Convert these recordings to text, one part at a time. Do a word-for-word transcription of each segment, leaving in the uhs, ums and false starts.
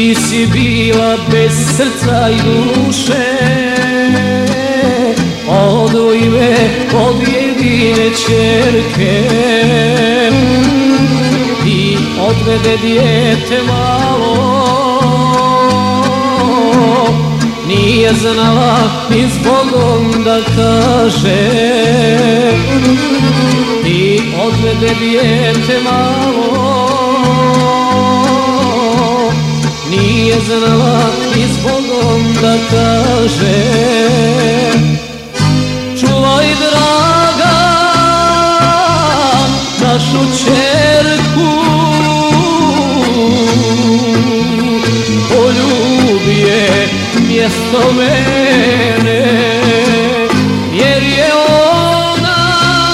Ti si bila bez srca i duše, odvoji me od jedine ćerke. Ti odvede dijete malo, nije znala ni zbogom da kaže. Ti odvede dijete malo, nije znala ni zbogom da kaže. Čuvaj draga našu ćerku, poljubi je mjesto mene, jer je ona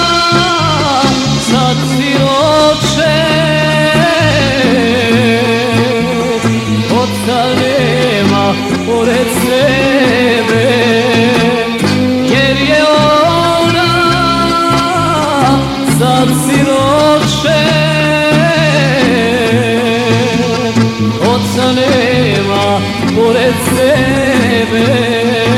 sad siroče. Oca nema pored sebe, jer je ona sad siroče. Oca nema pored sebe.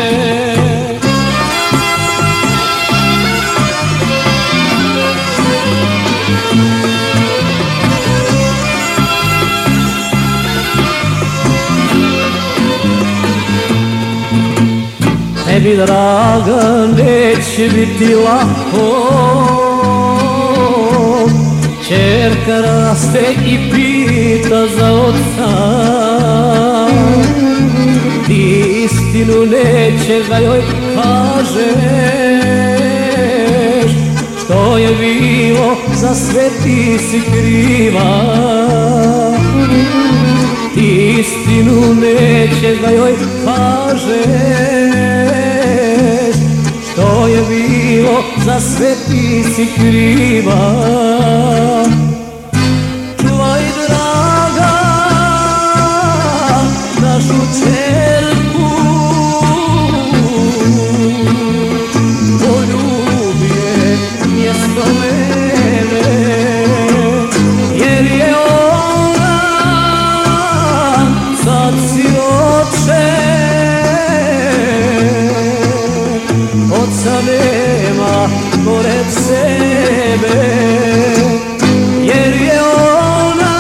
Tebi draga neće biti lako, ćerka raste i pita za oca. Ti istinu nećeš da joj kažeš, što je bilo za sve ti si kriva. Ti istinu nećeš da joj kažeš, što je bilo za sve ti si kriva. Čuvaj draga našu ćerku, poljubi je mjesto mene, jer je ona sad siroče. Oca nema pored sebe, jer je ona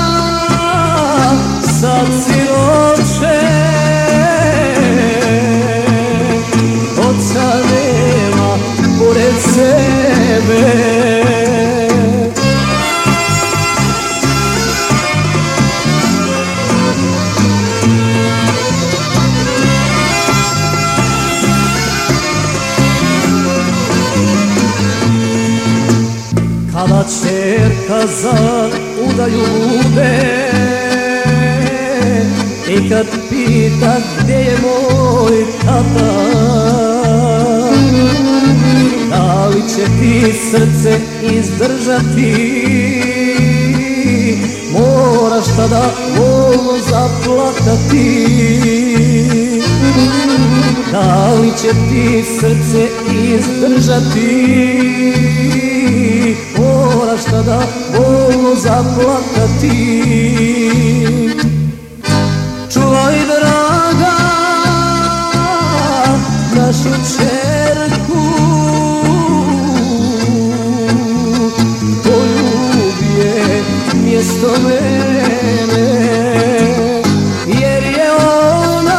sad siroče. Oca nema pored sebe. Kada ćerka za udaju bude i kad pita gdje je moj tata, da li će ti srce izdržati, moraš tada bolno zaplakati. Da li će ti srce izdržati, moraš tada bolno zaplakati. Čuvaj draga našu ćerku, poljubi je mjesto mene, jer je ona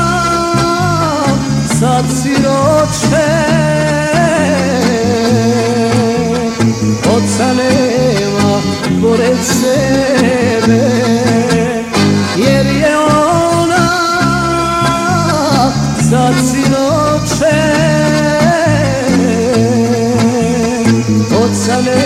sad siroče. Oca nema pored sebe, jer je ona sad siroče. Oca nema